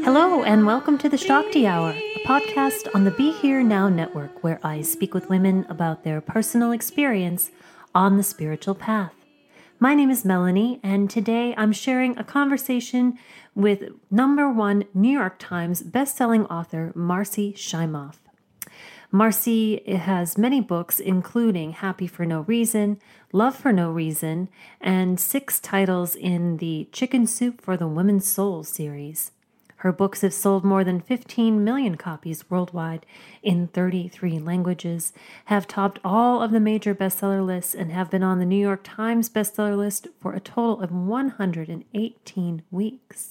Hello, and welcome to the Shakti Hour, a podcast on the Be Here Now network where I speak with women about their personal experience on the spiritual path. My name is Melanie, and today I'm sharing a conversation with #1 New York Times bestselling author Marci Shimoff. Marci has many books, including Happy for No Reason, Love for No Reason, and 6 titles in the Chicken Soup for the Women's Soul series. Her books have sold more than 15 million copies worldwide in 33 languages, have topped all of the major bestseller lists, and have been on the New York Times bestseller list for a total of 118 weeks.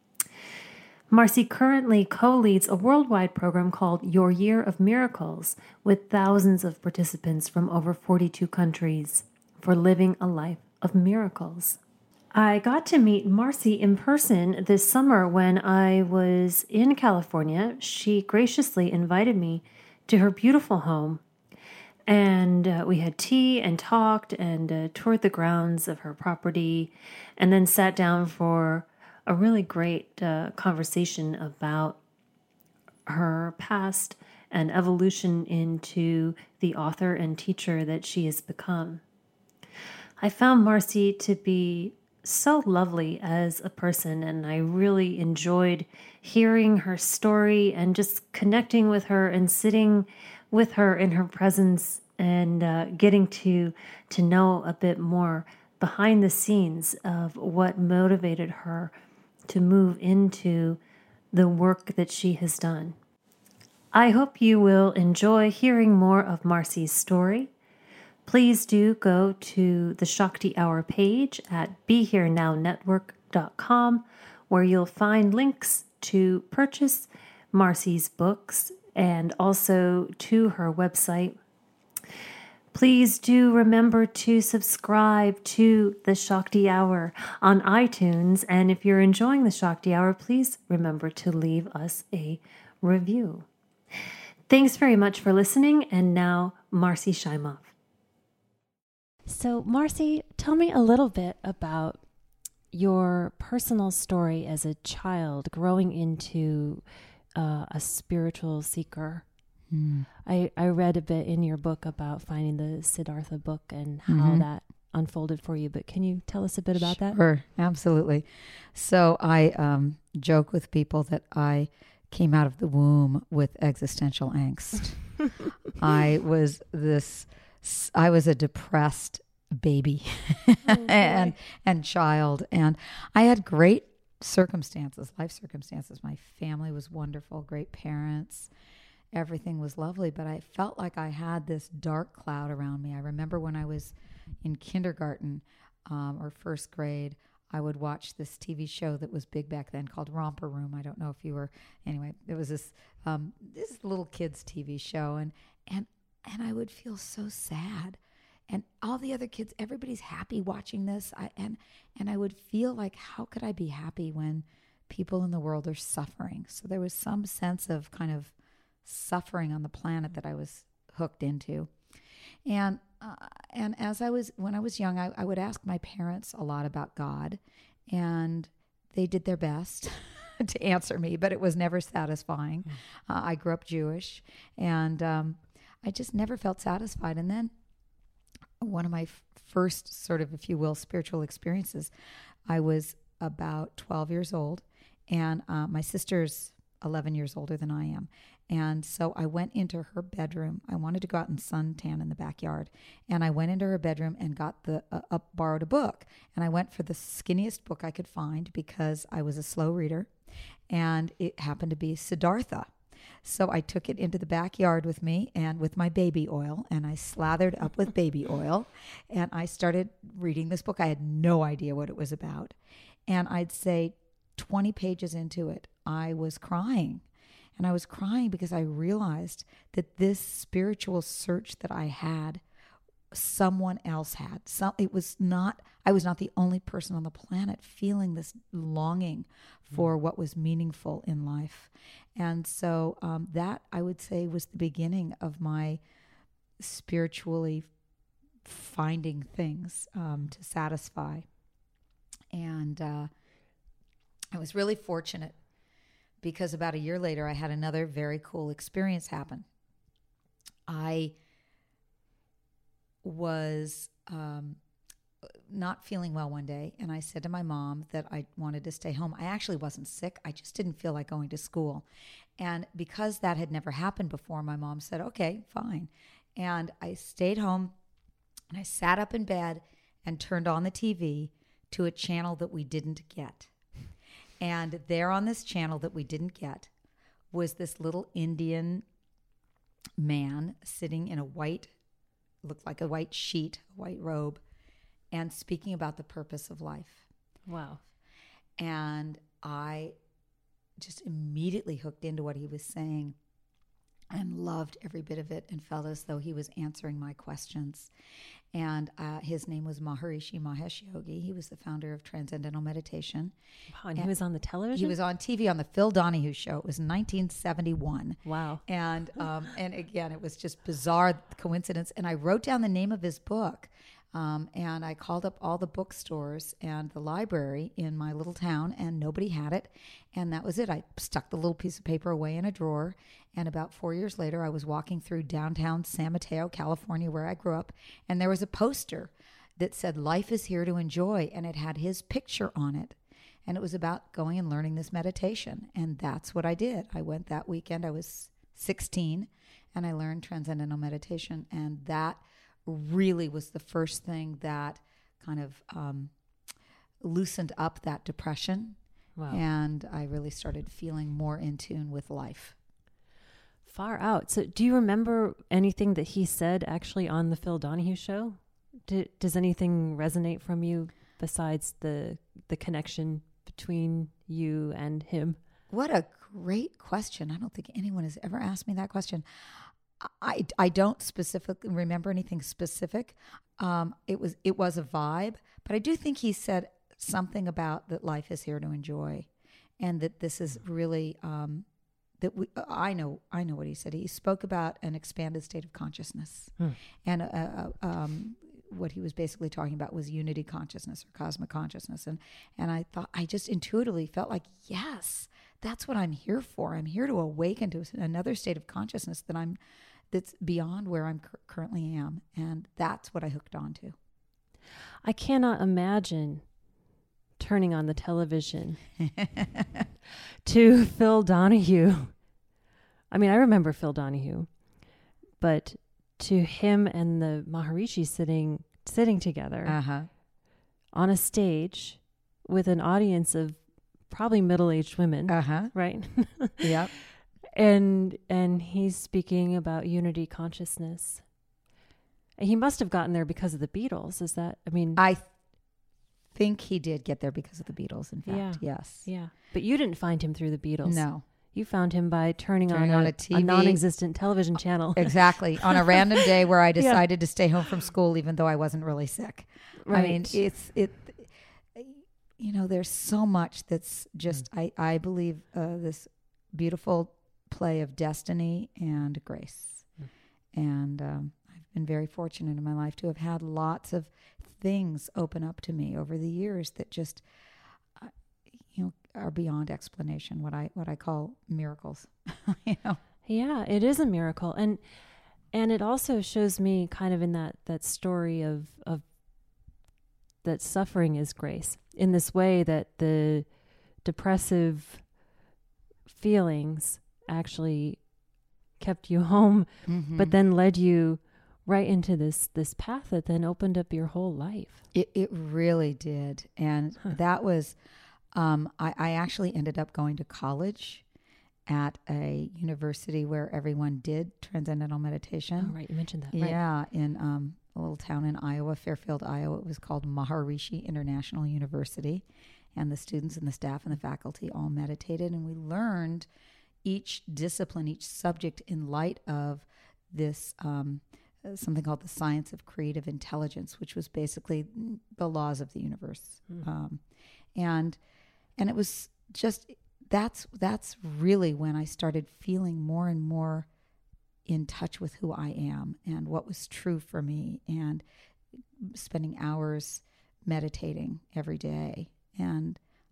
Marci currently co-leads a worldwide program called Your Year of Miracles with thousands of participants from over 42 countries for living a life of miracles. I got to meet Marci in person this summer when I was in California. She graciously invited me to her beautiful home, and we had tea and talked and toured the grounds of her property, and then sat down for a really great conversation about her past and evolution into the author and teacher that she has become. I found Marci to be so lovely as a person, and I really enjoyed hearing her story and just connecting with her and sitting with her in her presence and getting to know a bit more behind the scenes of what motivated her to move into the work that she has done. I hope you will enjoy hearing more of Marci's story. Please do go to the Shakti Hour page at BeHereNowNetwork.com, where you'll find links to purchase Marci's books and also to her website. Please do remember to subscribe to the Shakti Hour on iTunes. And if you're enjoying the Shakti Hour, please remember to leave us a review. Thanks very much for listening. And now, Marci Shimoff. So, Marci, tell me a little bit about your personal story as a child growing into a spiritual seeker. I read a bit in your book about finding the Siddhartha book and how that unfolded for you, but can you tell us a bit about that? Sure, absolutely. So I joke with people that I came out of the womb with existential angst. I was a depressed baby and child, and I had great circumstances, life circumstances. My family was wonderful, great parents. Everything was lovely, but I felt like I had this dark cloud around me. I remember when I was in kindergarten or first grade, I would watch this TV show that was big back then called Romper Room. I don't know if you were, anyway, it was this little kids TV show, and I would feel so sad. And all the other kids, everybody's happy watching this. And I would feel like, how could I be happy when people in the world are suffering? So there was some sense of kind of suffering on the planet that I was hooked into. And when I was young, I would ask my parents a lot about God, and they did their best to answer me, but it was never satisfying. I grew up Jewish, and I just never felt satisfied. And then one of my first sort of, if you will, spiritual experiences, I was about 12 years old, and my sister's 11 years older than I am. And so I went into her bedroom. I wanted to go out and suntan in the backyard. And I went into her bedroom and got borrowed a book. And I went for the skinniest book I could find because I was a slow reader. And it happened to be Siddhartha. So I took it into the backyard with me and with my baby oil, and I slathered up with baby oil. And I started reading this book. I had no idea what it was about. And I'd say 20 pages into it, I was crying. And I was crying because I realized that this spiritual search that I had, someone else had. I was not the only person on the planet feeling this longing for what was meaningful in life. And so that, I would say, was the beginning of my spiritually finding things to satisfy. And I was really fortunate because about a year later, I had another very cool experience happen. I was not feeling well one day, and I said to my mom that I wanted to stay home. I actually wasn't sick. I just didn't feel like going to school. And because that had never happened before, my mom said, okay, fine. And I stayed home, and I sat up in bed and turned on the TV to a channel that we didn't get. And there on this channel that we didn't get was this little Indian man sitting in looked like a white sheet, a white robe, and speaking about the purpose of life. Wow. And I just immediately hooked into what he was saying and loved every bit of it and felt as though he was answering my questions. And his name was Maharishi Mahesh Yogi. He was the founder of Transcendental Meditation. Wow, and he was on the television? He was on TV on the Phil Donahue Show. It was 1971. Wow. And again, it was just bizarre coincidence. And I wrote down the name of his book. And I called up all the bookstores and the library in my little town, and nobody had it. And that was it. I stuck the little piece of paper away in a drawer. And about 4 years later, I was walking through downtown San Mateo, California, where I grew up. And there was a poster that said, "Life is here to enjoy." And it had his picture on it. And it was about going and learning this meditation. And that's what I did. I went that weekend. I was 16, and I learned Transcendental Meditation. And that really was the first thing that kind of loosened up that depression. Wow. And I really started feeling more in tune with life. Far out. So do you remember anything that he said actually on the Phil Donahue Show? Does anything resonate from you besides the connection between you and him? What a great question. I don't think anyone has ever asked me that question. I don't specifically remember anything specific. It was a vibe, but I do think he said something about that life is here to enjoy, and that this is really I know what he said. He spoke about an expanded state of consciousness, and what he was basically talking about was unity consciousness or cosmic consciousness, and I thought, I just intuitively felt like, yes, that's what I'm here for. I'm here to awaken to another state of consciousness that's beyond where I'm currently am. And that's what I hooked on to. I cannot imagine turning on the television to Phil Donahue. I mean, I remember Phil Donahue, but to him and the Maharishi sitting together on a stage with an audience of probably middle-aged women, right? Yep. And he's speaking about unity consciousness. He must have gotten there because of the Beatles. Is that, I mean... I think he did get there because of the Beatles, in fact. Yeah. Yes. Yeah. But you didn't find him through the Beatles. No. You found him by turning on a TV. A non-existent television channel. Exactly. On a random day where I decided to stay home from school, even though I wasn't really sick. Right. I mean, there's so much that's just, I believe, this beautiful play of destiny and grace. And I've been very fortunate in my life to have had lots of things open up to me over the years that just, are beyond explanation. What I call miracles. Yeah, it is a miracle, and it also shows me kind of in that story of that suffering is grace, in this way that the depressive feelings actually kept you home, but then led you right into this path that then opened up your whole life. It really did. And that was, I actually ended up going to college at a university where everyone did Transcendental Meditation. Oh, right. You mentioned that. Right. Yeah. In a little town in Iowa, Fairfield, Iowa. It was called Maharishi International University. And the students and the staff and the faculty all meditated. And we learned each discipline, each subject in light of this something called the science of creative intelligence, which was basically the laws of the universe. And it was just, that's really when I started feeling more and more in touch with who I am and what was true for me, and spending hours meditating every day. And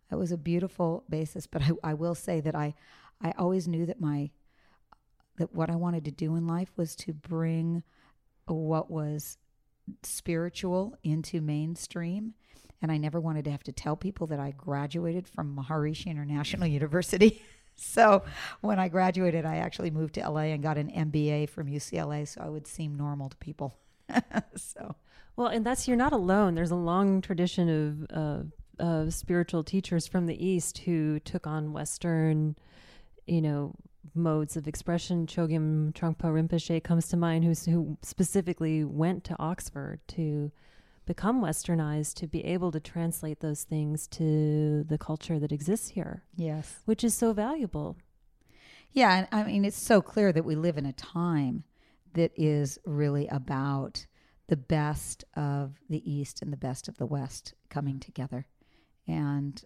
it was a beautiful basis. But I will say that I always knew that that what I wanted to do in life was to bring what was spiritual into mainstream. And I never wanted to have to tell people that I graduated from Maharishi International University. So when I graduated, I actually moved to LA and got an MBA from UCLA, so I would seem normal to people. Well, and you're not alone. There's a long tradition of spiritual teachers from the East who took on Western, modes of expression. Chogyam Trungpa Rinpoche comes to mind, who specifically went to Oxford to become Westernized, to be able to translate those things to the culture that exists here. Yes. Which is so valuable. Yeah, and I mean, it's so clear that we live in a time that is really about the best of the East and the best of the West coming together. And,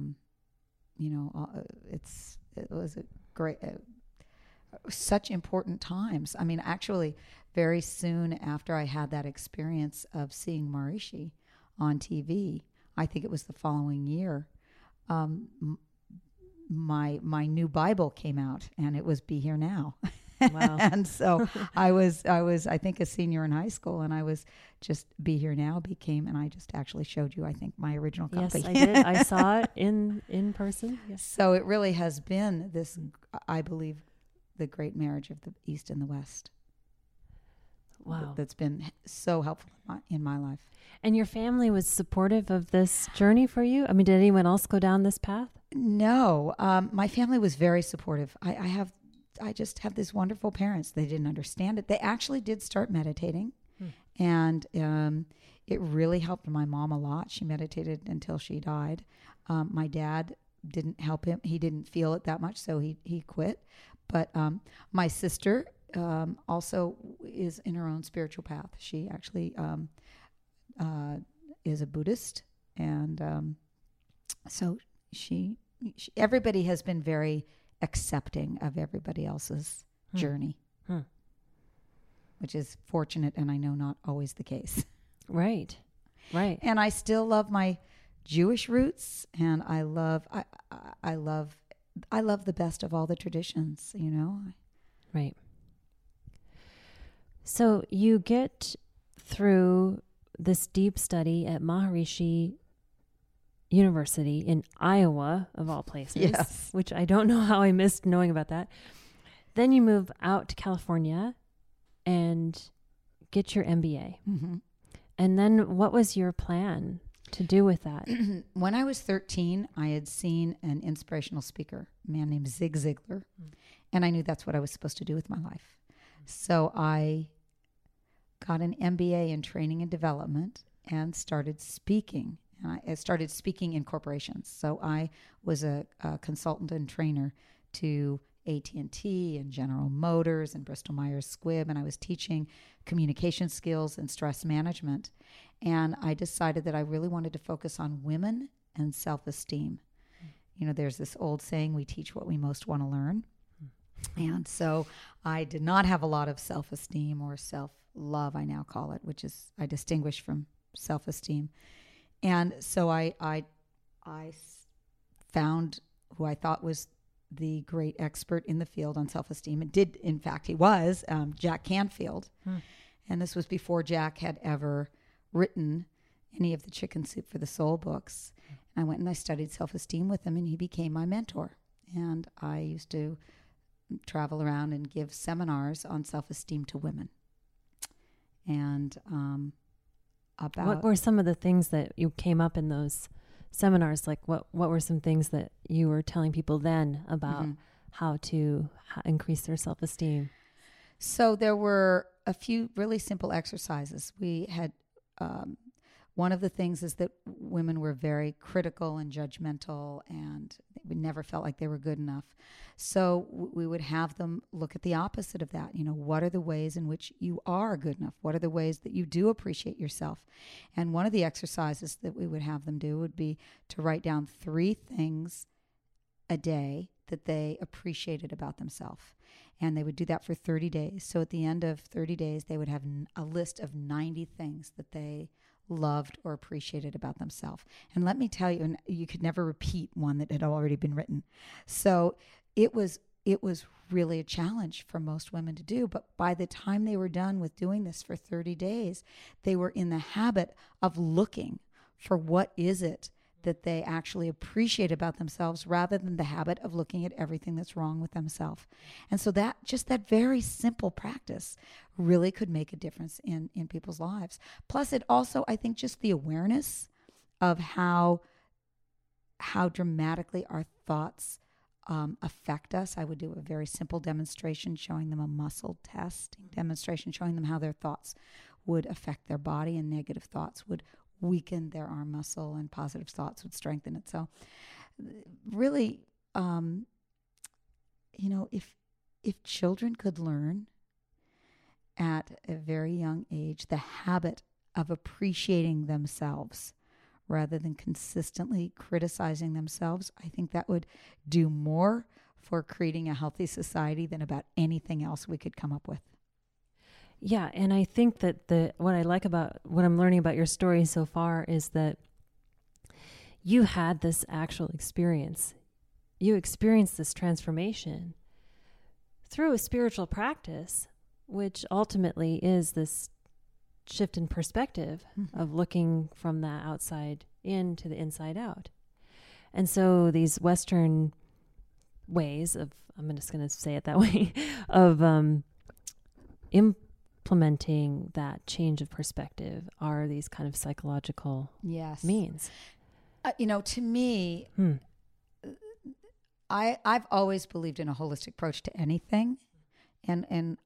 it was a great... such important times. I mean, actually, very soon after I had that experience of seeing Maharishi on TV, I think it was the following year, my new Bible came out, and it was Be Here Now. Wow. And so I was, I think, a senior in high school, and I was just Be Here Now became, and I just actually showed you, I think, my original copy. Yes, I did. I saw it in person. Yes. So it really has been this, I believe, the great marriage of the East and the West. Wow. That's been so helpful in my life. And your family was supportive of this journey for you? I mean, did anyone else go down this path? No. My family was very supportive. I just have these wonderful parents. They didn't understand it. They actually did start meditating. And it really helped my mom a lot. She meditated until she died. My dad didn't help him. He didn't feel it that much, so he quit. But my sister also is in her own spiritual path. She actually is a Buddhist, and so she everybody has been very accepting of everybody else's journey, which is fortunate, and I know not always the case. Right. And I still love my Jewish roots, and I love the best of all the traditions, Right. So you get through this deep study at Maharishi University in Iowa, of all places. Yes. Which I don't know how I missed knowing about that. Then you move out to California and get your MBA. Mm-hmm. And then what was your plan to do with that? When I was 13, I had seen an inspirational speaker, a man named Zig Ziglar, and I knew that's what I was supposed to do with my life. So I got an MBA in training and development and started speaking. And I started speaking in corporations. So I was a consultant and trainer to AT&T and General Motors and Bristol Myers Squibb, and I was teaching communication skills and stress management. And I decided that I really wanted to focus on women and self-esteem. There's this old saying, we teach what we most want to learn. And so I did not have a lot of self-esteem or self-love, I now call it, which is I distinguish from self-esteem. And so I found who I thought was the great expert in the field on self-esteem. It did, in fact, he was Jack Canfield. And this was before Jack had ever written any of the Chicken Soup for the Soul books. And I went and I studied self-esteem with him, and he became my mentor. And I used to travel around and give seminars on self-esteem to women. And what were some of the things that you came up in those seminars? Like what were some things that you were telling people then about how to increase their self-esteem? So there were a few really simple exercises. We had one of the things is that women were very critical and judgmental, and we never felt like they were good enough. So we would have them look at the opposite of that. What are the ways in which you are good enough? What are the ways that you do appreciate yourself? And one of the exercises that we would have them do would be to write down 3 things a day that they appreciated about themselves. And they would do that for 30 days. So at the end of 30 days, they would have a list of 90 things that they loved or appreciated about themselves. And let me tell you, and you could never repeat one that had already been written. So it was really a challenge for most women to do. But by the time they were done with doing this for 30 days, they were in the habit of looking for what is it that they actually appreciate about themselves, rather than the habit of looking at everything that's wrong with themselves. And so that very simple practice really could make a difference in people's lives. Plus, it also, I think, just the awareness of how dramatically our thoughts affect us. I would do a very simple demonstration showing them a muscle testing demonstration, showing them how their thoughts would affect their body, and negative thoughts would weaken their arm muscle and positive thoughts would strengthen it. So really, if children could learn at a very young age the habit of appreciating themselves rather than consistently criticizing themselves, I think that would do more for creating a healthy society than about anything else we could come up with. Yeah, and I think that what I like about what I'm learning about your story so far is that you had this actual experience. You experienced this transformation through a spiritual practice, which ultimately is this shift in perspective of looking from the outside in to the inside out. And so these Western ways of, I'm just going to say it that way, of implementing that change of perspective are these kind of psychological means. To me, I've always believed in a holistic approach to anything. And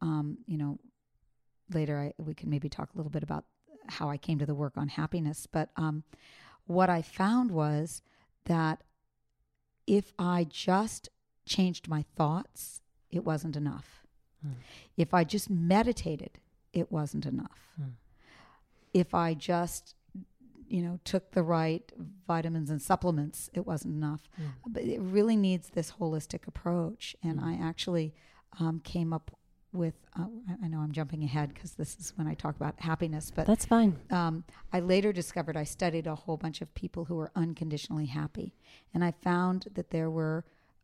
later we can maybe talk a little bit about how I came to the work on happiness. But what I found was that if I just changed my thoughts, it wasn't enough. If I just meditated, it wasn't enough. If I just, took the right vitamins and supplements, it wasn't enough. But it really needs this holistic approach. And I actually came up with, I know I'm jumping ahead because this is when I talk about happiness, but that's fine. I later discovered I studied a whole bunch of people who were unconditionally happy. And I found that there were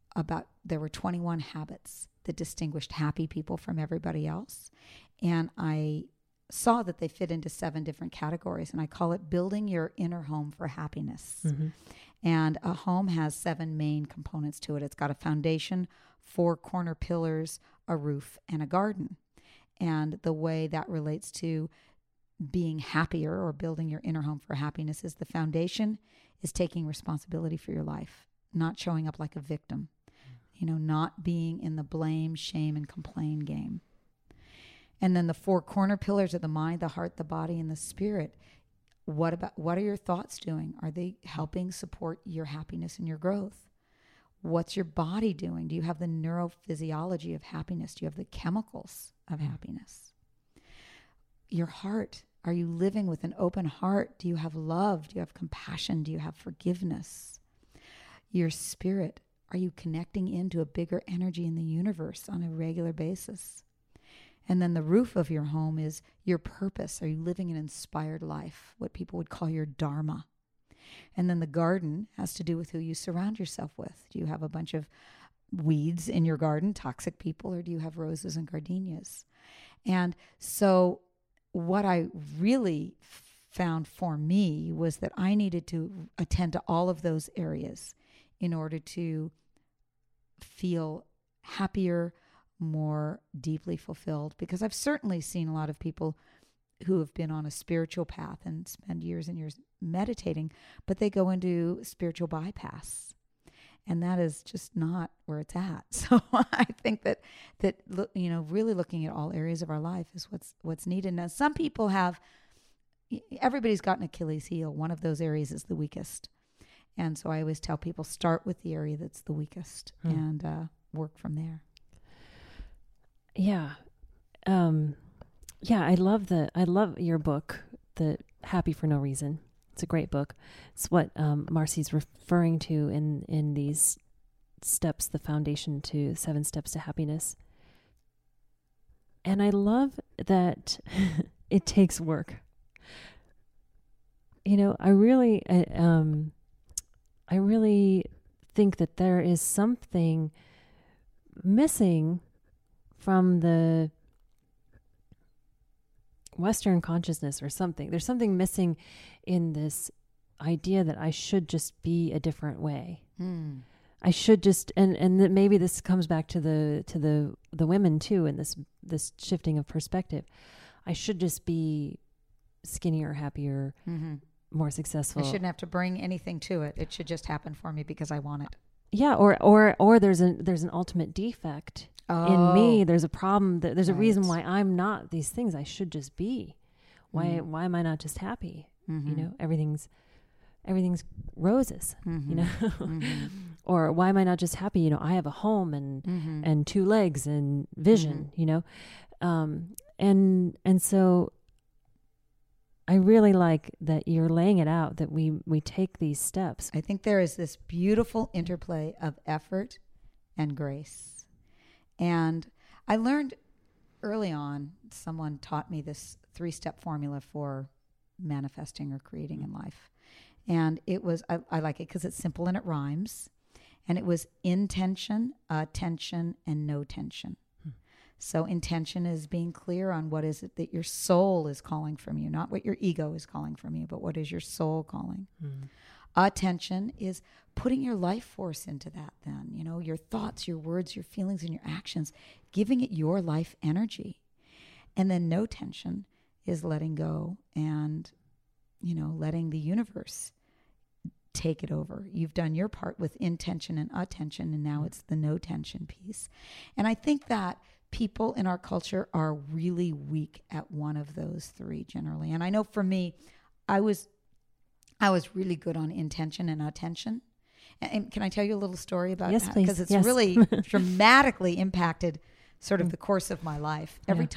21 habits that distinguished happy people from everybody else. And I saw that they fit into 7 different categories, and I call it building your inner home for happiness. And a home has 7 main components to it. It's got a foundation, 4 corner pillars, a roof, and a garden. And the way that relates to being happier or building your inner home for happiness is the foundation is taking responsibility for your life, not showing up like a victim, not being in the blame, shame, and complain game. And then the 4 corner pillars are the mind, the heart, the body, and the spirit. What are your thoughts doing? Are they helping support your happiness and your growth? What's your body doing? Do you have the neurophysiology of happiness? Do you have the chemicals of happiness? Your heart, are you living with an open heart? Do you have love? Do you have compassion? Do you have forgiveness? Your spirit, are you connecting into a bigger energy in the universe on a regular basis? And then the roof of your home is your purpose. Are you living an inspired life? What people would call your dharma. And then the garden has to do with who you surround yourself with. Do you have a bunch of weeds in your garden, toxic people, or do you have roses and gardenias? And so what I really found for me was that I needed to attend to all of those areas in order to feel happier, more deeply fulfilled, because I've certainly seen a lot of people who have been on a spiritual path and spend years and years meditating, but they go into spiritual bypass, and that is just not where it's at. So I think that really looking at all areas of our life is what's needed. Now, some people everybody's got an Achilles heel. One of those areas is the weakest, and so I always tell people start with the area that's the weakest and work from there. Yeah. I love your book, The Happy for No Reason. It's a great book. It's what Marcy's referring to in these steps, the foundation to 7 steps to happiness. And I love that it takes work. I really think that there is something missing from the Western consciousness or something. There's something missing in this idea that I should just be a different way. I should just, and that maybe this comes back to the women too, and this shifting of perspective. I should just be skinnier, happier, more successful. I shouldn't have to bring anything to it. It should just happen for me because I want it. Yeah, or there's an ultimate defect in me. There's a problem. There's a reason why I'm not these things. I should just be. Why am I not just happy? Everything's roses. Or why am I not just happy? I have a home and two legs and vision. And so I really like that you're laying it out, that we take these steps. I think there is this beautiful interplay of effort and grace. And I learned early on, someone taught me this 3-step formula for manifesting or creating in life. And it was, I like it because it's simple and it rhymes. And it was intention, attention, and no tension. So intention is being clear on what is it that your soul is calling from you, not what your ego is calling from you, but what is your soul calling. Attention is putting your life force into that then, your thoughts, your words, your feelings, and your actions, giving it your life energy. And then no tension is letting go and, letting the universe take it over. You've done your part with intention and attention, and now it's the no tension piece. And I think that people in our culture are really weak at one of those three generally. And I know for me, I was really good on intention and attention. And can I tell you a little story about that? Yes, please. Because it's really dramatically impacted sort of the course of my life. Every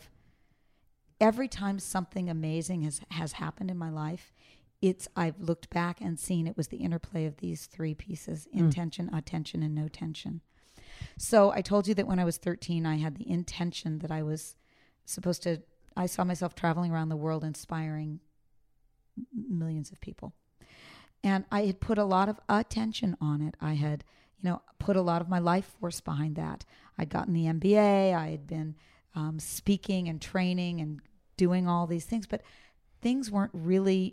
time something amazing has happened in my life, I've looked back and seen it was the interplay of these three pieces: intention, attention, and no tension. So I told you that when I was 13, I had the intention that I was supposed to, I saw myself traveling around the world inspiring millions of people. And I had put a lot of attention on it. I had, put a lot of my life force behind that. I'd gotten the MBA. I had been speaking and training and doing all these things, but things weren't really,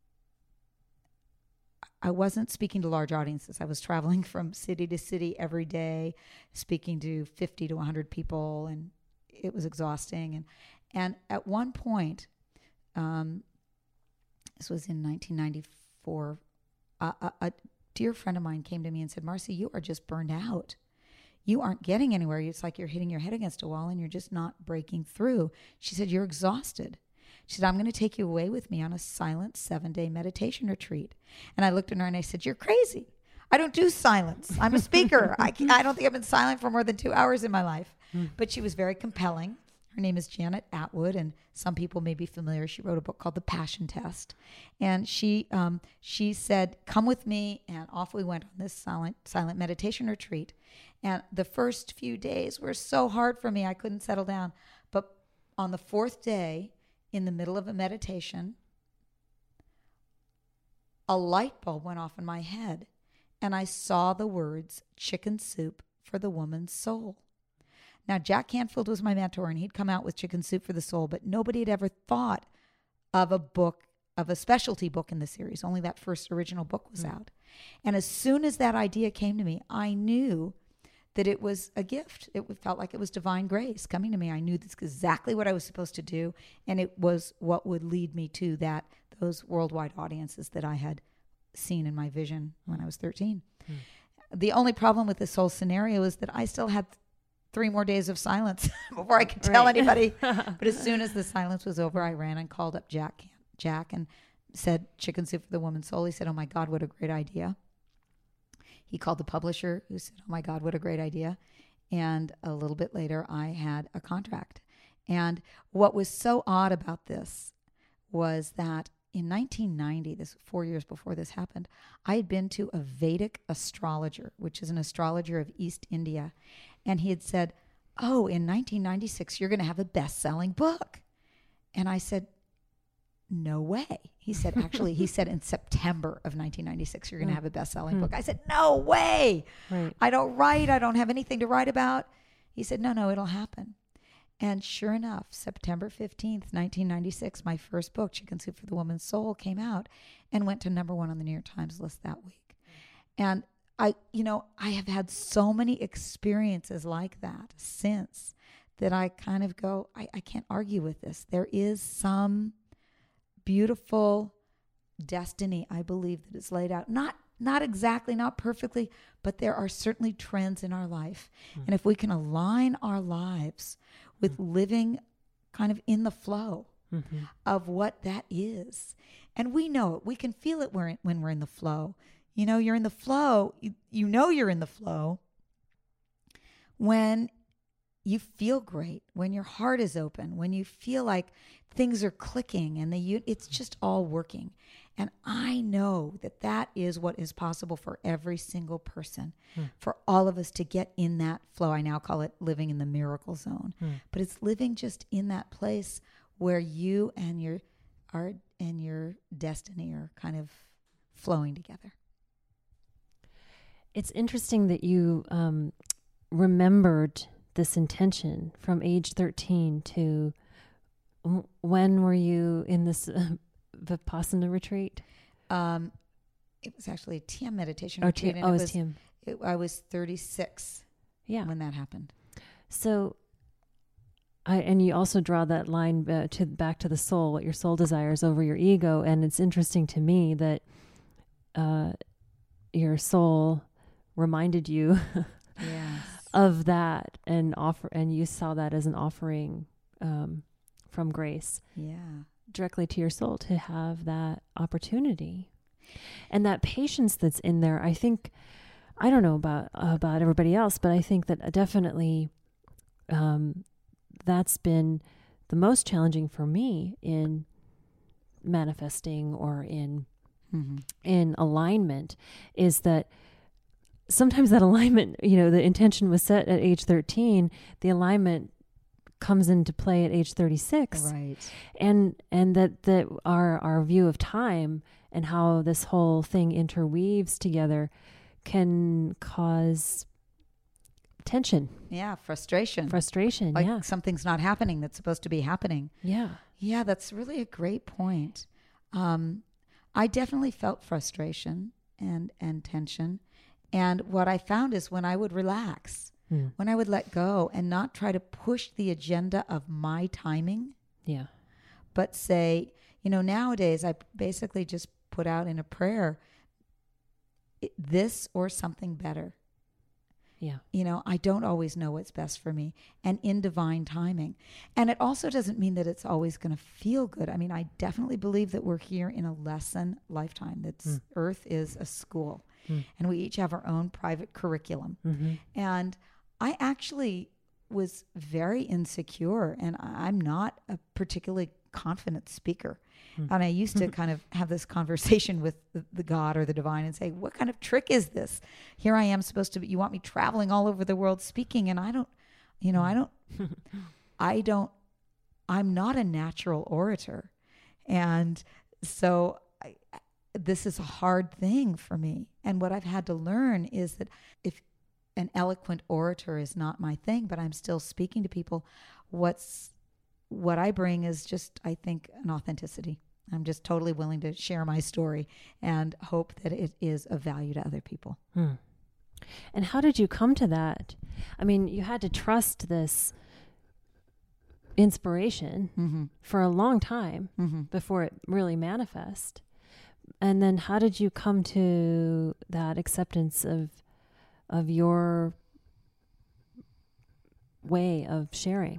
I wasn't speaking to large audiences. I was traveling from city to city every day, speaking to 50 to 100 people, and it was exhausting. And at one point, this was in 1994, a dear friend of mine came to me and said, "Marcy, you are just burned out. You aren't getting anywhere. It's like you're hitting your head against a wall and you're just not breaking through." She said, "You're exhausted." She said, "I'm going to take you away with me on a silent 7-day meditation retreat." And I looked at her and I said, "You're crazy. I don't do silence. I'm a speaker. I don't think I've been silent for more than 2 hours in my life." But she was very compelling. Her name is Janet Atwood, and some people may be familiar. She wrote a book called The Passion Test. And she said, "Come with me." And off we went on this silent meditation retreat. And the first few days were so hard for me. I couldn't settle down. But on the 4th day, in the middle of a meditation, a light bulb went off in my head, and I saw the words, "Chicken Soup for the Woman's Soul." Now, Jack Canfield was my mentor, and he'd come out with Chicken Soup for the Soul, but nobody had ever thought of a book, of a specialty book in the series. Only that first original book was out. And as soon as that idea came to me, I knew that it was a gift. It felt like it was divine grace coming to me. I knew that's exactly what I was supposed to do, and it was what would lead me to those worldwide audiences that I had seen in my vision when I was 13. The only problem with this whole scenario is that I still had 3 more days of silence before I could tell anybody. But as soon as the silence was over, I ran and called up Jack and said, "Chicken Soup for the Woman's Soul." He said, "Oh my God, what a great idea." He called the publisher, who said, "Oh my God, what a great idea." And a little bit later, I had a contract. And what was so odd about this was that in 1990, this 4 years before this happened, I had been to a Vedic astrologer, which is an astrologer of East India. And he had said, "Oh, in 1996, you're going to have a best-selling book." And I said, no way. He said, actually, he said in September of 1996, you're going to have a best-selling book. I said, no way. Right. I don't write. I don't have anything to write about. He said, no, it'll happen. And sure enough, September 15th, 1996, my first book, Chicken Soup for the Woman's Soul, came out and went to number 1 on the New York Times list that week. And I have had so many experiences like that since that I kind of go, I can't argue with this. There is some beautiful destiny, I believe, that is laid out. Not exactly, not perfectly, but there are certainly trends in our life. And if we can align our lives with living kind of in the flow of what that is, and we know it, we can feel it when we're in the flow. You're in the flow, you know you're in the flow when you feel great, when your heart is open, when you feel like things are clicking and it's just all working. And I know that is what is possible for every single person, for all of us to get in that flow. I now call it living in the miracle zone, but it's living just in that place where you and your destiny are kind of flowing together. It's interesting that you remembered this intention from age 13 to when were you in this Vipassana retreat? It was actually a TM meditation retreat. And it was TM. I was 36 when that happened. So, and you also draw that line back to the soul, what your soul desires over your ego. And it's interesting to me that your soul reminded you of that and you saw that as an offering from grace directly to your soul to have that opportunity. And that patience that's in there, I think, I don't know about everybody else, but I think that definitely that's been the most challenging for me in manifesting or in alignment, is that sometimes that alignment, the intention was set at age 13, the alignment comes into play at age 36. Right. And that our view of time and how this whole thing interweaves together can cause tension. Yeah, frustration. Like something's not happening that's supposed to be happening. Yeah. Yeah, that's really a great point. I definitely felt frustration and tension. And what I found is when I would relax, when I would let go and not try to push the agenda of my timing, but say, nowadays I basically just put out in a prayer, this or something better. Yeah. I don't always know what's best for me, and in divine timing. And it also doesn't mean that it's always going to feel good. I mean, I definitely believe that we're here in a lesson lifetime. That's Earth is a school, and we each have our own private curriculum. And I actually was very insecure, and I'm not a particularly confident speaker. And I used to kind of have this conversation with the God or the divine and say, what kind of trick is this? Here I am supposed to be, you want me traveling all over the world speaking, and I'm not a natural orator. And so this is a hard thing for me. And what I've had to learn is that if an eloquent orator is not my thing, but I'm still speaking to people, what I bring is just, I think, an authenticity. I'm just totally willing to share my story and hope that it is of value to other people. And how did you come to that? I mean, you had to trust this inspiration for a long time before it really manifested. And then how did you come to that acceptance of your way of sharing?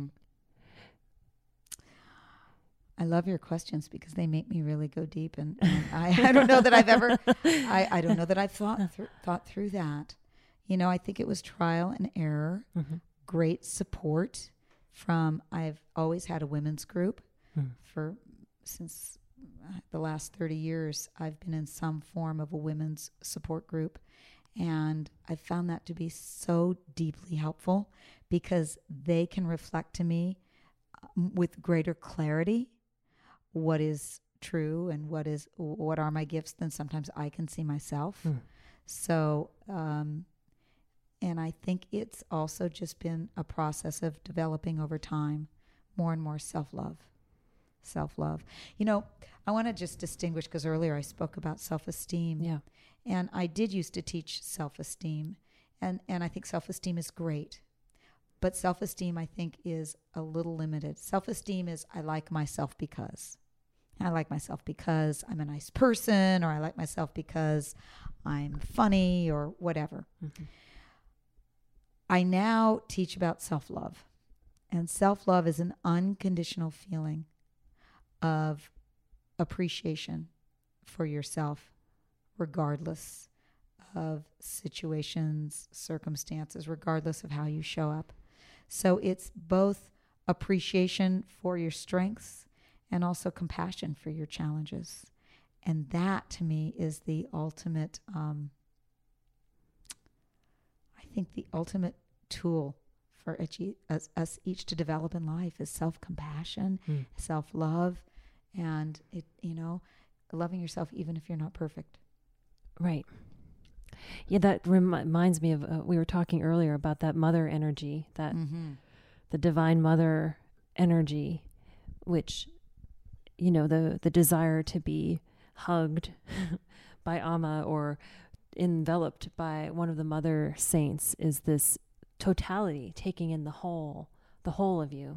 I love your questions because they make me really go deep, and I don't know that I've ever, I don't know that I've thought through that. I think it was trial and error, great support from, I've always had a women's group since the last 30 years. I've been in some form of a women's support group, and I found that to be so deeply helpful because they can reflect to me with greater clarity what is true and what are my gifts than sometimes I can see myself. So, and I think it's also just been a process of developing over time more and more self-love. You know, I want to just distinguish, because earlier I spoke about self-esteem. Yeah. And I did used to teach self-esteem. And I think self-esteem is great. But self-esteem, I think, is a little limited. Self-esteem is, I like myself because. I like myself because I'm a nice person, or I like myself because I'm funny, or whatever. Mm-hmm. I now teach about self-love. And self-love is an unconditional feeling of appreciation for yourself, regardless of situations, circumstances, regardless of how you show up. So it's both appreciation for your strengths and also compassion for your challenges. And that, to me, is the ultimate, I think the ultimate tool for us each to develop in life is self-compassion, self-love, and loving yourself even if you're not perfect. Right. Yeah, that reminds me of, we were talking earlier about that mother energy, that the divine mother energy, which, the desire to be hugged by Amma or enveloped by one of the mother saints is this totality, taking in the whole of you.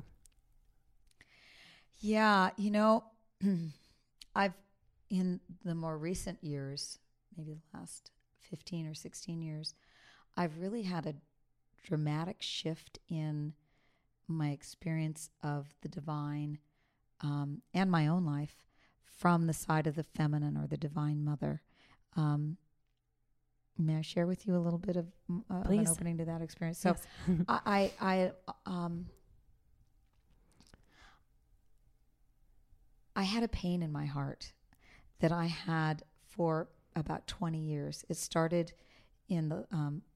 Yeah, I've, in the more recent years, maybe the last 15 or 16 years, I've really had a dramatic shift in my experience of the divine and my own life from the side of the feminine or the divine mother. May I share with you a little bit of an opening to that experience? So yes. I had a pain in my heart that I had for about 20 years. It started in the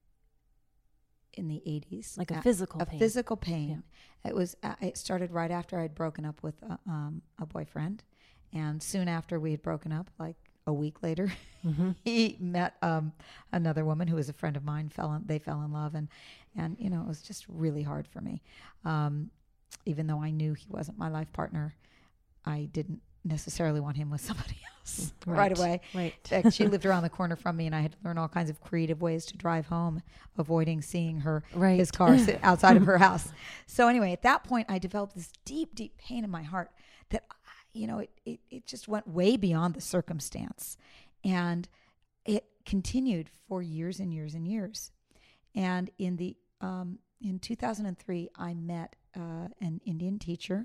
80s, like a physical pain. Physical pain. Yeah. It started right after I'd broken up with a boyfriend, and soon after we had broken up, like a week later, he met another woman who was a friend of mine. They fell in love, and it was just really hard for me. Even though I knew he wasn't my life partner, I didn't necessarily want him with somebody else right away. Right. In fact, she lived around the corner from me, and I had to learn all kinds of creative ways to drive home, avoiding seeing his car sit outside of her house. So anyway, at that point, I developed this deep, deep pain in my heart that, it just went way beyond the circumstance. And it continued for years and years and years. And in 2003, I met an Indian teacher,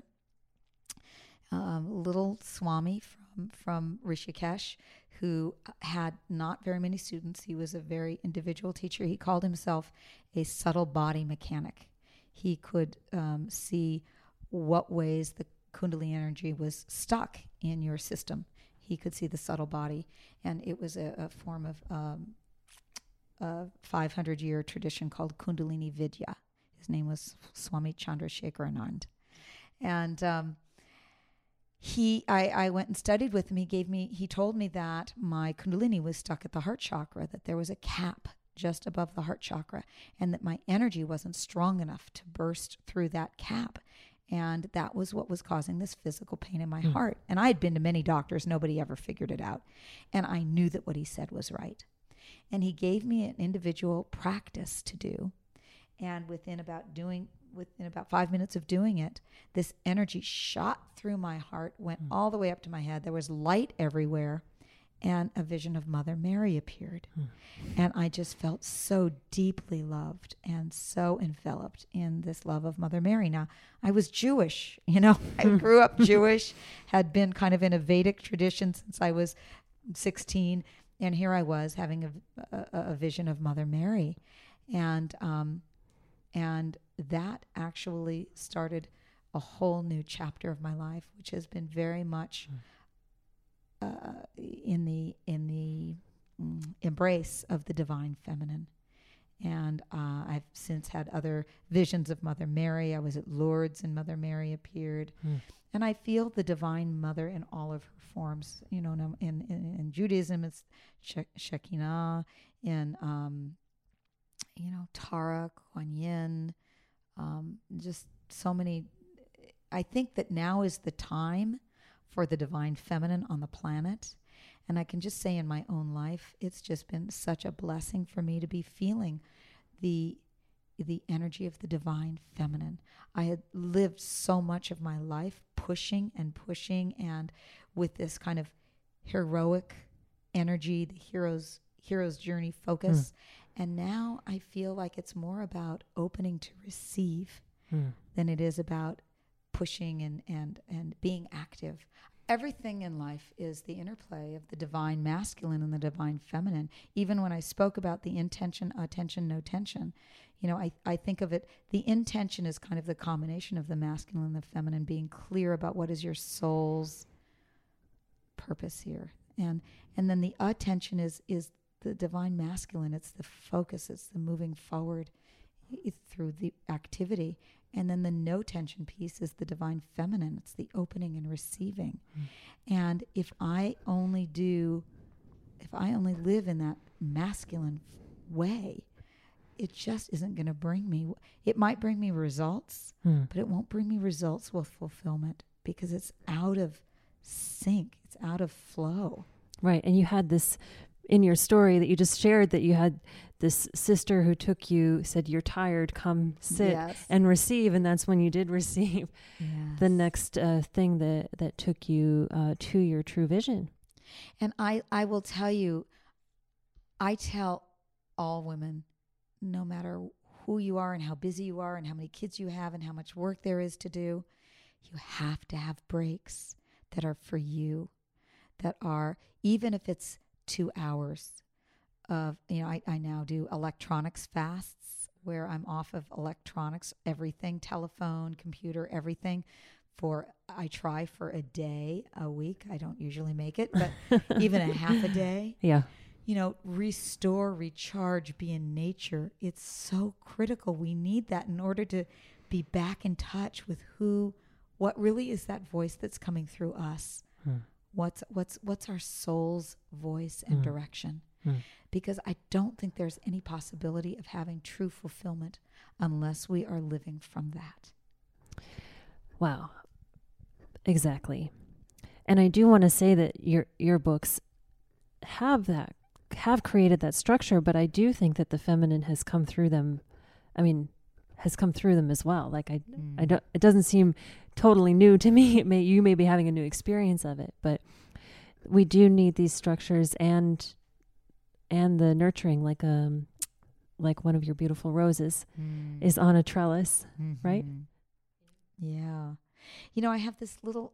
little Swami from Rishikesh, who had not very many students. He was a very individual teacher. He called himself a subtle body mechanic. He could see what ways the Kundalini energy was stuck in your system. He could see the subtle body, and it was a form of a 500-year tradition called Kundalini Vidya. His name was Swami Chandrasekhar Anand. And I went and studied with him. He told me that my Kundalini was stuck at the heart chakra, that there was a cap just above the heart chakra, and that my energy wasn't strong enough to burst through that cap. And that was what was causing this physical pain in my heart. And I had been to many doctors. Nobody ever figured it out. And I knew that what he said was right. And he gave me an individual practice to do. And within about 5 minutes of doing it, this energy shot through my heart, went all the way up to my head. There was light everywhere, and a vision of Mother Mary appeared. And I just felt so deeply loved and so enveloped in this love of Mother Mary. Now, I was Jewish, I grew up Jewish, had been kind of in a Vedic tradition since I was 16. And here I was having a vision of Mother Mary. And that actually started a whole new chapter of my life, which has been very much in the embrace of the divine feminine. And I've since had other visions of Mother Mary. I was at Lourdes and Mother Mary appeared. And I feel the Divine Mother in all of her forms. You know, in Judaism, it's Shekinah. In, Tara, Kuan Yin, just so many. I think that now is the time for the Divine Feminine on the planet. And I can just say in my own life, it's just been such a blessing for me to be feeling the energy of the Divine Feminine. I had lived so much of my life pushing and with this kind of heroic energy, the hero's journey focus. And now I feel like it's more about opening to receive than it is about pushing and being active. Everything in life is the interplay of the divine masculine and the divine feminine. Even when I spoke about the intention, attention, no tension, I think of it, the intention is kind of the combination of the masculine and the feminine, being clear about what is your soul's purpose here. And then the attention is the divine masculine. It's the focus. It's the moving forward through the activity. And then the no tension piece is the divine feminine. It's the opening and receiving. And if I only live in that masculine way, it just isn't going to bring me, it might bring me results, but it won't bring me results with fulfillment because it's out of sync. It's out of flow. Right. And you had this in your story that you just shared, that you had this sister who took you, said, "You're tired, come sit and receive." And that's when you did receive the next thing that took you to your true vision. And I will tell you, I tell all women, no matter who you are and how busy you are and how many kids you have and how much work there is to do, you have to have breaks that are for you, that are, even if it's 2 hours of, I now do electronics fasts where I'm off of electronics, everything, telephone, computer, everything I try for a day, a week. I don't usually make it, but even a half a day. Yeah. Restore, recharge, be in nature. It's so critical. We need that in order to be back in touch with what really is that voice that's coming through us. What's our soul's voice and direction? Because I don't think there's any possibility of having true fulfillment unless we are living from that. Wow. Exactly. And I do want to say that your books have created that structure, but I do think that the feminine has come through them. Has come through them as well. Like I don't, it doesn't seem totally new to me. You may be having a new experience of it, but we do need these structures and the nurturing, like one of your beautiful roses is on a trellis, right? Yeah. I have this little,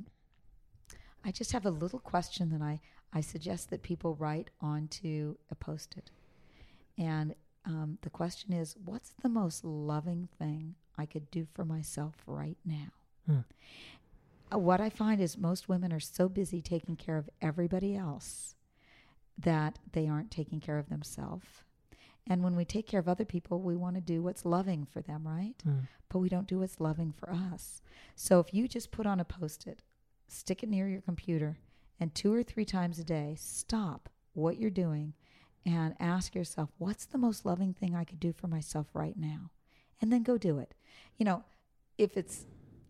I just have a little question that I suggest that people write onto a Post-it. And the question is, what's the most loving thing I could do for myself right now? What I find is most women are so busy taking care of everybody else that they aren't taking care of themselves. And when we take care of other people, we want to do what's loving for them, right? But we don't do what's loving for us. So if you just put on a Post-it, stick it near your computer, and 2 or 3 times a day, stop what you're doing and ask yourself, what's the most loving thing I could do for myself right now? And then go do it. If it's,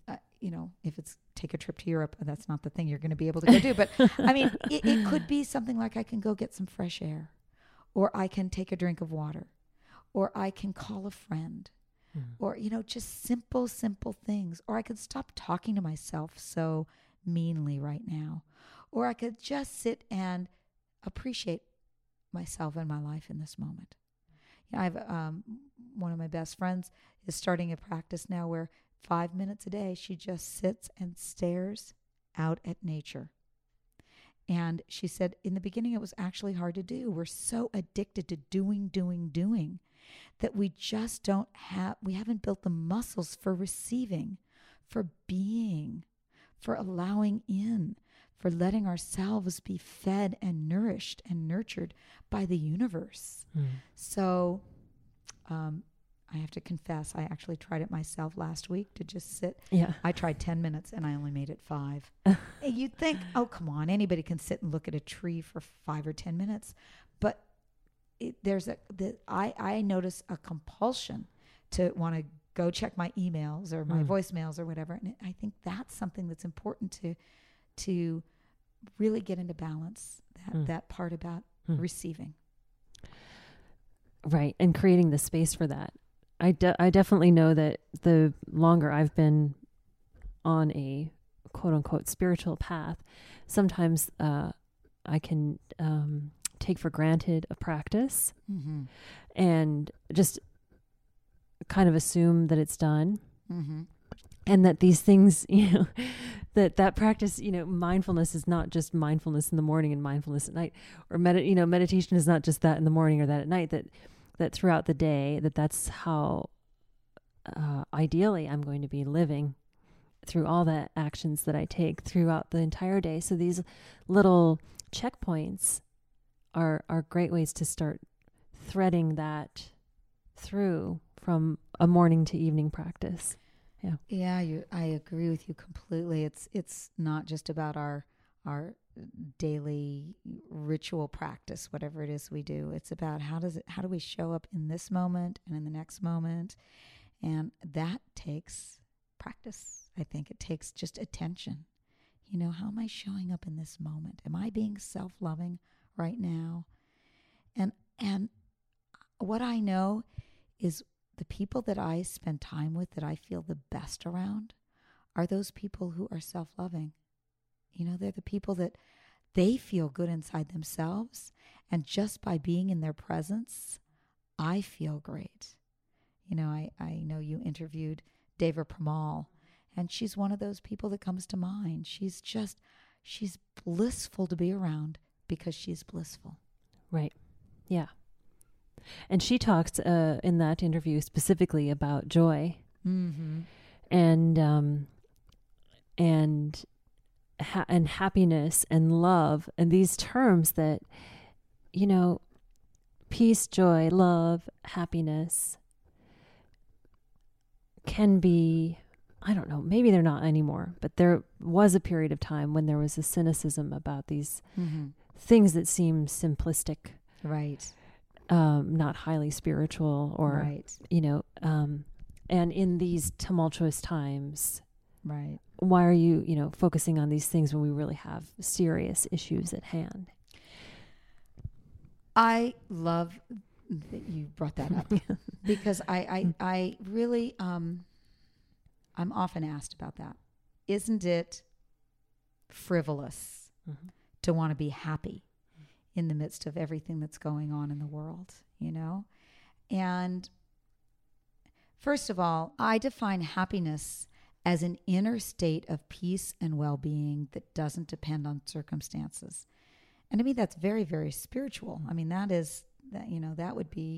take a trip to Europe, that's not the thing you're going to be able to go do. But it could be something like I can go get some fresh air, or I can take a drink of water, or I can call a friend, or, just simple things. Or I could stop talking to myself so meanly right now. Or I could just sit and appreciate myself and my life in this moment. I have one of my best friends is starting a practice now where 5 minutes a day she just sits and stares out at nature. And she said in the beginning it was actually hard to do. We're so addicted to doing that we just we haven't built the muscles for receiving, for being, for allowing in, for letting ourselves be fed and nourished and nurtured by the universe. So I have to confess, I actually tried it myself last week to just sit. Yeah. I tried 10 minutes and I only made it 5. You'd think, oh, come on, anybody can sit and look at a tree for 5 or 10 minutes. But I notice a compulsion to want to go check my emails or my voicemails or whatever. And I think that's something that's important to really get into balance, that part about receiving. Right. And creating the space for that. I definitely know that the longer I've been on a quote unquote spiritual path, sometimes I can take for granted a practice and just kind of assume that it's done. And that these things, that practice, mindfulness is not just mindfulness in the morning and mindfulness at night, or meditation is not just that in the morning or that at night, that throughout the day, that's how ideally I'm going to be living through all the actions that I take throughout the entire day. So these little checkpoints are great ways to start threading that through from a morning to evening practice. Yeah, I agree with you completely. It's not just about our daily ritual practice, whatever it is we do. It's about how do we show up in this moment and in the next moment, and that takes practice. I think it takes just attention. How am I showing up in this moment? Am I being self-loving right now? And what I know is the people that I spend time with, that I feel the best around, are those people who are self-loving. They're the people that they feel good inside themselves, and just by being in their presence, I feel great. I know you interviewed Deva Premal, and she's one of those people that comes to mind. She's blissful to be around because she's blissful. Right. Yeah. And she talks in that interview specifically about joy and happiness and love, and these terms that, peace, joy, love, happiness can be, I don't know, maybe they're not anymore, but there was a period of time when there was a cynicism about these things that seem simplistic. Right. Not highly spiritual or, right. And in these tumultuous times, right. Why are you, focusing on these things when we really have serious issues at hand? I love that you brought that up because I really, I'm often asked about that. Isn't it frivolous to want to be happy in the midst of everything that's going on in the world, And first of all, I define happiness as an inner state of peace and well-being that doesn't depend on circumstances. And to me, that's very, very spiritual. I mean, that would be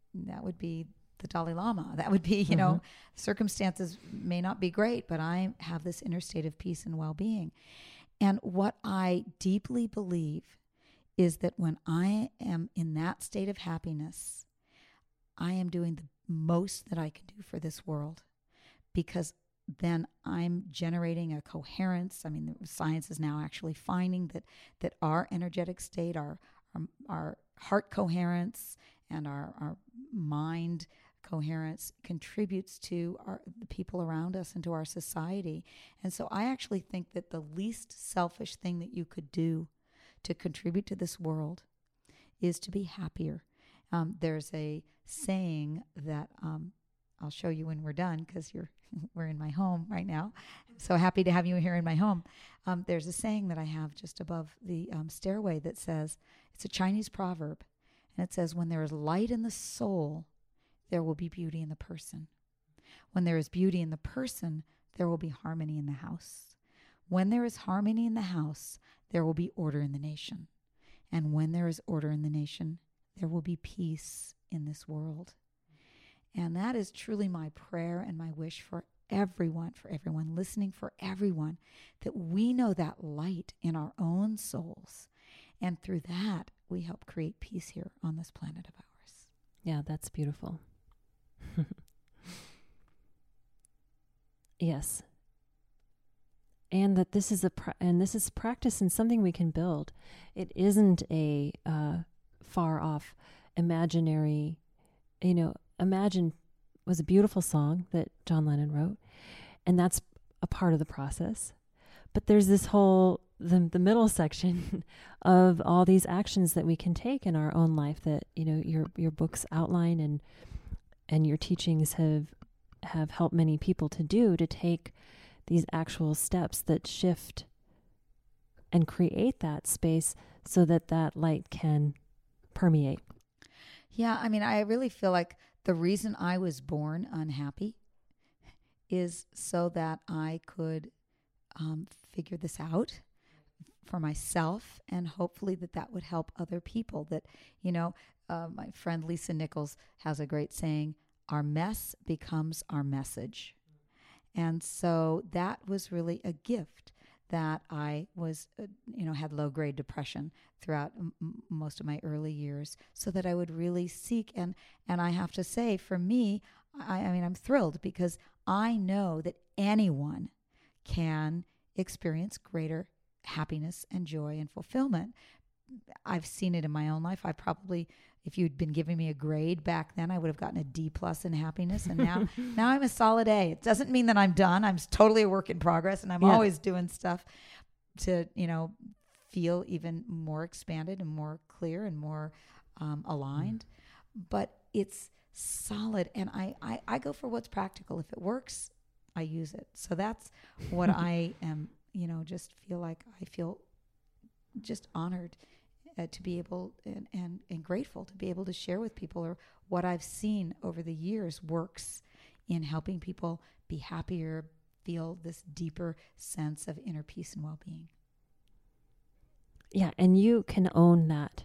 the Dalai Lama. That would be, circumstances may not be great, but I have this inner state of peace and well-being. And what I deeply believe is that when I am in that state of happiness, I am doing the most that I can do for this world, because then I'm generating a coherence. I mean, science is now actually finding that our energetic state, our heart coherence and our mind coherence contributes to the people around us and to our society. And so I actually think that the least selfish thing that you could do to contribute to this world is to be happier. There's a saying that I'll show you when we're done, because we're in my home right now. I'm so happy to have you here in my home. There's a saying that I have just above the stairway that says, it's a Chinese proverb, and it says, when there is light in the soul, there will be beauty in the person. When there is beauty in the person, there will be harmony in the house. When there is harmony in the house, there will be order in the nation. And when there is order in the nation, there will be peace in this world. And that is truly my prayer and my wish for everyone listening, for everyone, that we know that light in our own souls. And through that, we help create peace here on this planet of ours. Yeah, that's beautiful. Yes. And that this is this is practice and something we can build. It isn't a far off imaginary, Imagine was a beautiful song that John Lennon wrote, and that's a part of the process. But there's this whole, the middle section of all these actions that we can take in our own life that, your books outline and your teachings have helped many people to do, to take these actual steps that shift and create that space so that that light can permeate. Yeah, I mean, I really feel like the reason I was born unhappy is so that I could figure this out for myself, and hopefully that would help other people. That, my friend Lisa Nichols has a great saying, our mess becomes our message. And so that was really a gift, that I was, had low-grade depression throughout most of my early years, so that I would really seek. And I have to say, for me, I'm thrilled, because I know that anyone can experience greater happiness and joy and fulfillment. I've seen it in my own life. I probably, if you'd been giving me a grade back then, I would have gotten a D+ in happiness. And now I'm a solid A. It doesn't mean that I'm done. I'm totally a work in progress, and I'm always doing stuff to, feel even more expanded and more clear and more aligned. But it's solid. And I go for what's practical. If it works, I use it. So that's what I am, just feel like I feel just honored to be able and grateful to be able to share with people, or what I've seen over the years works in helping people be happier, feel this deeper sense of inner peace and well-being. Yeah, and you can own that.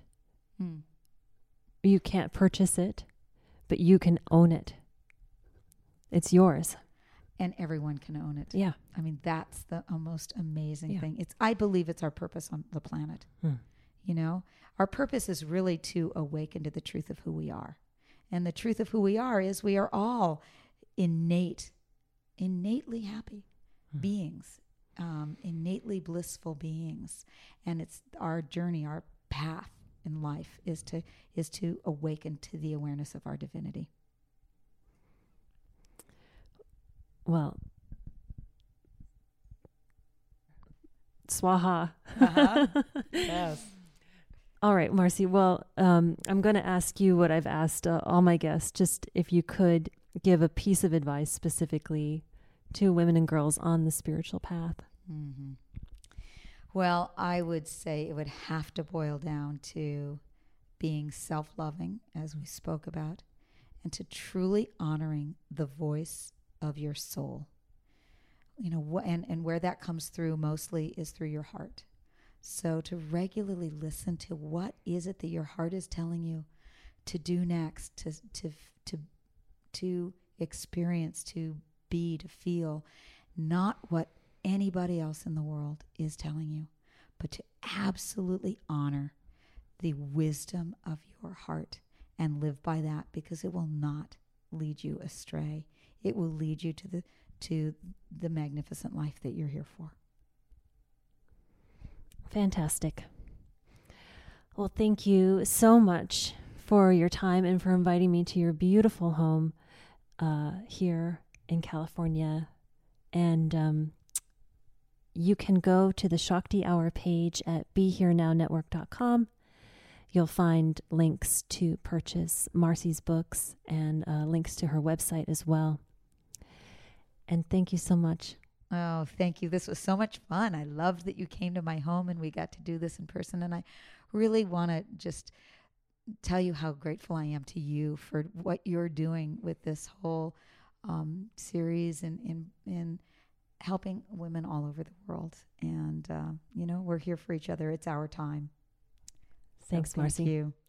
You can't purchase it, but you can own it. It's yours. And everyone can own it. Yeah. I mean, that's the most amazing thing. I believe it's our purpose on the planet. Our purpose is really to awaken to the truth of who we are. And the truth of who we are is we are all innately happy beings, innately blissful beings. And it's our journey, our path in life is to awaken to the awareness of our divinity. Well, swaha. Yes. All right, Marcy. Well, I'm going to ask you what I've asked all my guests, just if you could give a piece of advice specifically to women and girls on the spiritual path. Mm-hmm. Well, I would say it would have to boil down to being self-loving, as we spoke about, and to truly honoring the voice of your soul. And where that comes through mostly is through your heart. So to regularly listen to what is it that your heart is telling you to do next, to experience, to be, to feel, not what anybody else in the world is telling you, but to absolutely honor the wisdom of your heart and live by that, because it will not lead you astray. It will lead you to the magnificent life that you're here for. Fantastic. Well, thank you so much for your time and for inviting me to your beautiful home here in California. And you can go to the Shakti Hour page at BeHereNowNetwork.com. You'll find links to purchase Marcy's books and links to her website as well. And thank you so much. Oh, thank you. This was so much fun. I loved that you came to my home and we got to do this in person. And I really want to just tell you how grateful I am to you for what you're doing with this whole series in helping women all over the world. And, we're here for each other. It's our time. Thanks, so Marcy. Thank you.